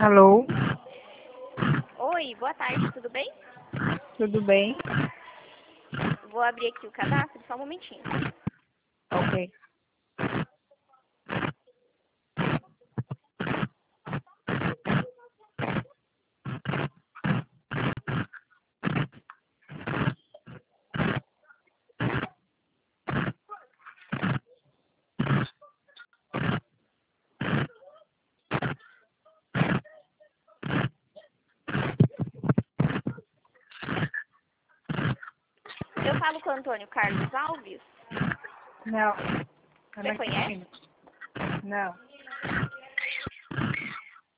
Alô, Oi, boa tarde, tudo bem? tudo bem? Vou abrir aqui o cadastro, só um momentinho. Ok. Eu falo com o Antônio Carlos Alves. Não. Você conhece? Não.